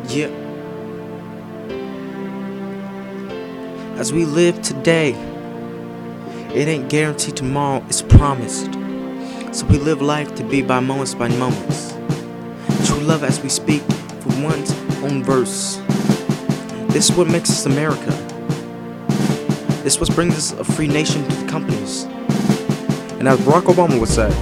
Yeah. As we live today, it ain't guaranteed tomorrow, it's promised. So we live life to be by moments. True love as we speak for one's own verse. This is what makes us America. This is what brings us a free nation to the companies. And as Barack Obama would say,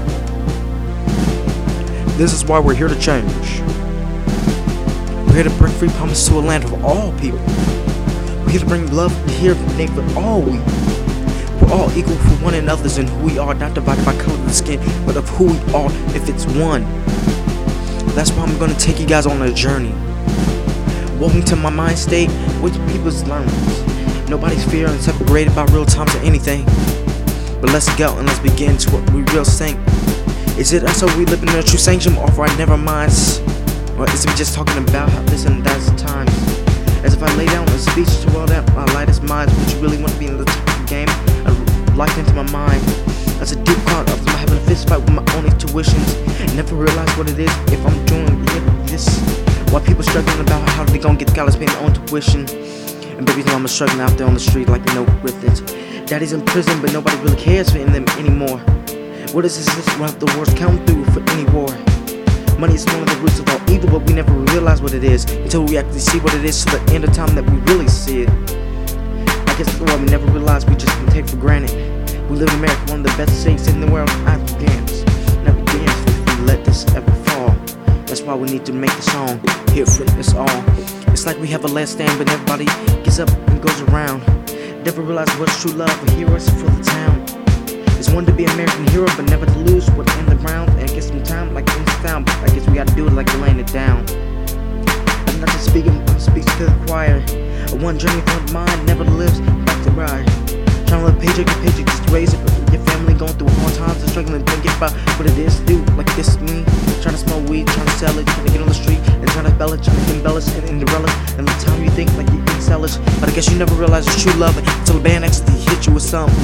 this is why we're here to change. We're here to bring free promise to a land of all people. We're here to bring love here for all we. We're all equal for one another's and who we are, not divided by color of the skin, but of who we are if it's one. That's why I'm gonna take you guys on a journey. Welcome to my mind state with people's learnings. Nobody's fearing separated by real times or anything. But let's go and let's begin to what we real think. Is it us or we living in a true sanctum of our never minds? Or is it just talking about how this and that's times? As if I lay down a speech to all that my lightest minds, would you really want to be in the top of the game? I life into my mind. That's a deep caught of having a fist fight with my own intuitions. And never realize what it is if I'm doing this. Why people struggling about how they gonna get college paying their own tuition. And baby's mama's struggling out there on the street like with it. Daddy's in prison but nobody really cares for them anymore. What is this what the wars count through for any war? Money is one of the roots of all evil, but we never realize what it is until we actually see what it is to the end of time that we really see it. I guess that's why we never realize we just can take for granted. We live in America, one of the best states in the world. I dance, never dance if we let this ever fall. That's why we need to make the song here for us all. It's like we have a last stand, but everybody gets up and goes around. Never realize what's true love, but heroes for the town. It's one to be American hero, but never to lose what's on the ground. And get some time like in town, but I guess we gotta do it like we're laying it down. I'm not just speaking, I'm speaking to the choir. A one journey from mind never lives back to ride. Trying to live paycheck to paycheck just to raise it. Your family going through hard times and struggling thinking about what it is to do. Like this is me, trying to smoke weed, trying to sell it, trying to get on the street and trying to spell it, trying to embellish and relish. And the time you think like you can sell it, but I guess you never realize it's true love until the band actually hit you with something.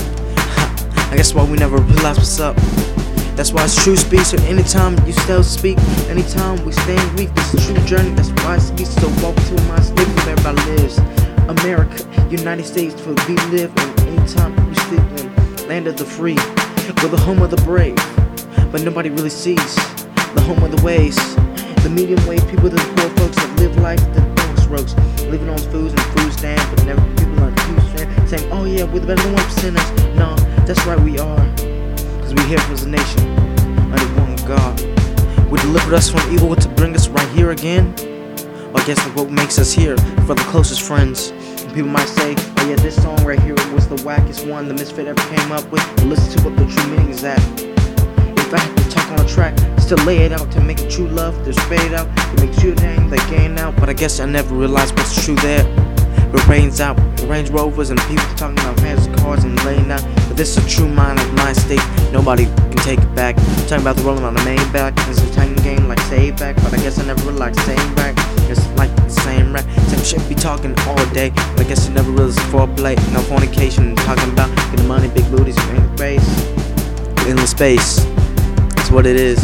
I guess why we never realize what's up. That's why it's true speech, and anytime you still speak, anytime we stand weak, this is a true journey. That's why I speak, so walk to my state where everybody lives. America, United States, for we live, and anytime you sleep in land of the free, we're the home of the brave, but nobody really sees the home of the ways, the medium wage people, the poor folks that live life the lowest roads, living on foods and food stamps, but never people on food saying, oh yeah, we're the better than 1%ers. No, that's right, we are, cause we here for the nation, under one God. We delivered us from evil to bring us right here again. Or I guess like what makes us here for the closest friends. And people might say, oh yeah, this song right here was the wackest one the Misfit ever came up with. But listen to what the true meaning is at. If I had to talk on a track, still lay it out to make it true love, to spade it out, to make true name, they gain out. But I guess I never realized what's true there. It rains out, Range Rovers and people talking about fancy cars and laying out. But this is a true mind of my state, nobody can take it back. Talking about the rolling on the main back, it's a tiny game like save back. But I guess I never realized saying back, it's like the same rap. Same shit be talking all day, but I guess you never realized foreplay, no fornication. Talking about getting money, big booties, in space, endless space. That's what it is.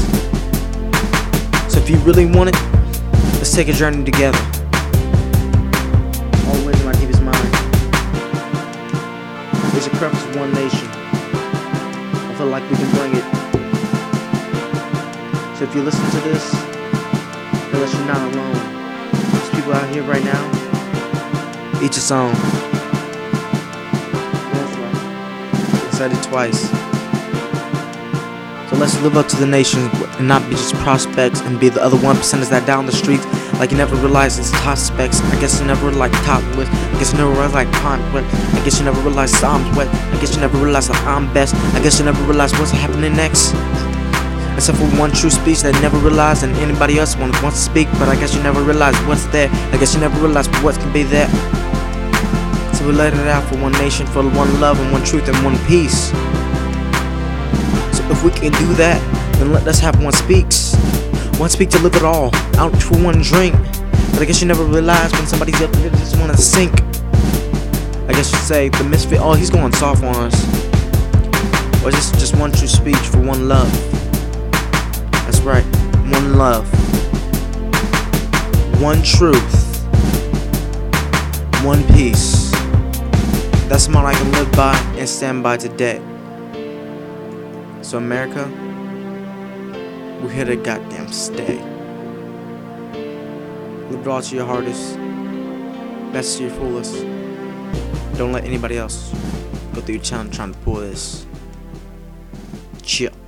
So if you really want it, let's take a journey together. Always in my deepest mind, there's a purpose of one nation. I feel like we can bring it. So if you listen to this, realize you're not alone. There's people out here right now, each its own. That's right. I said it twice. So let's live up to the nation and not be just prospects and be the other 1%ers that down the streets. Like you never realize it's top specs. I guess you never like top with. I guess you never realize like pond wet. I guess you never realize Psalms wet. I guess you never realize that I'm best. I guess you never realize what's happening next. Except for one true speech that never realized and anybody else wants to speak. But I guess you never realize what's there. I guess you never realize what can be there. So we let it out for one nation, for one love and one truth and one peace. So if we can do that, then let us have one speaks. One speak to live it all, out for one drink. But I guess you never realize when somebody's up there just wanna sink. I guess you'd say the Misfit, oh he's going soft on us. Or just one true speech for one love. That's right, one love. one truth, one peace. That's what I can live by and stand by today. So America, we're here to goddamn stay. Live it all to your hardest, best to your fullest. Don't let anybody else go through your challenge trying to pull this. Chill.